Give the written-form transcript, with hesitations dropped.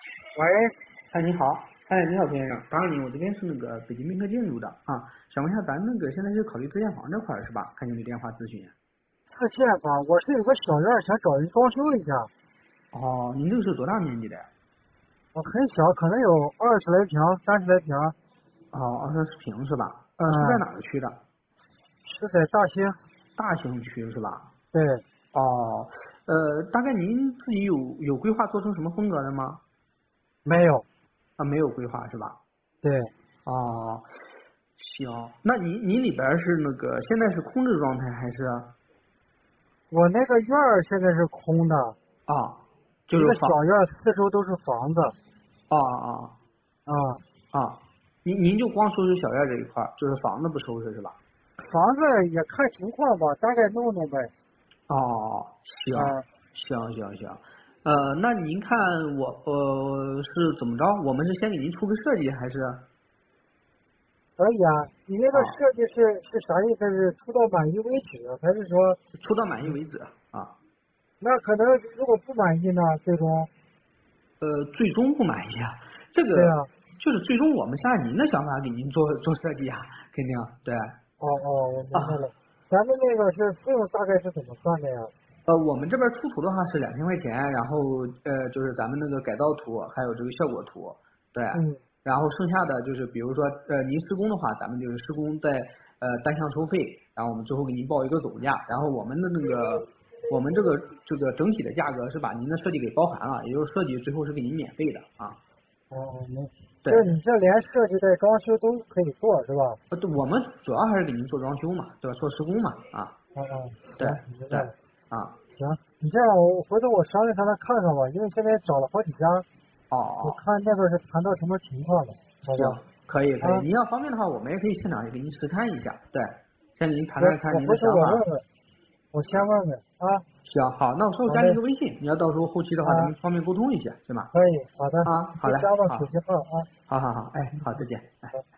喂， 哎，你好，哎，你好，先生，打扰您，我这边是那个北京宾客建筑的啊，想问一下，咱那个现在是考虑自建房这块儿是吧？看你的电话咨询。 自建房，我是有个小院儿，想找人装修一下。 哦，您这个是多大面积的呀？ 我很小，可能有20来平、30来平。 哦，20平是吧？是在嗯， 哪个区的？ 是在大兴。 大兴区是吧？ 对， 哦，大概您自己有规划做成什么风格的吗？ 没有。 啊，没有规划是吧？ 对， 哦，行，那您里边儿是那个现在是空置状态还是？ 我那个院儿现在是空的， 啊，就一个是房。 小院儿，四周都是房子。 啊啊啊， 啊，您就光收拾小院这一块儿，就是房子不收拾是吧？ 房子也看情况吧，大概弄弄呗。 哦，行啊， 行，那您看我是怎么着？我们是先给您出个设计还是？ 可以啊。你那个啊， 设计是啥意思？是出到满意为止，还是说， 出到满意为止啊？ 那可能如果不满意呢？最终？ 最终不满意啊，这个对啊。 就是最终我们是按您的想法给您做设计啊，肯定对哦哦，我明白啊。 了。咱们那个是费用大概是怎么算的呀？ 我们这边出图的话是2000块钱，然后就是咱们那个改造图，还有这个效果图，对， 嗯。 然后剩下的就是比如说您施工的话，咱们就是施工在单项收费，然后我们最后给您报一个总价，然后我们的那个我们这个整体的价格是把您的设计给包含了，也就是设计最后是给您免费的啊， 哦，没， 对， 就是你这连设计带装修都可以做是吧？ 对我们主要还是给您做装修嘛，对吧？做施工嘛，啊， 嗯嗯， 对行，明对白了。 啊， 行，你这样我回头我商量商量看看吧，因为现在找了好几家， 哦哦。 我看那边是谈到什么情况了，好行， 吧？啊， 可以可以，您要方便的话，我们也可以现场也给您实看一下，对，先给您谈行， 谈看您的我回头想法。 我问问，我先问问啊。 行，好，那我稍后加您一好嘞。 个微信，你要到时候后期的话，咱们啊， 方便沟通一下，行吗？ 可以，好的。 啊， 你好嘞， 可以加我手好， 机号啊。 好，哎，好，再见，哎。 好。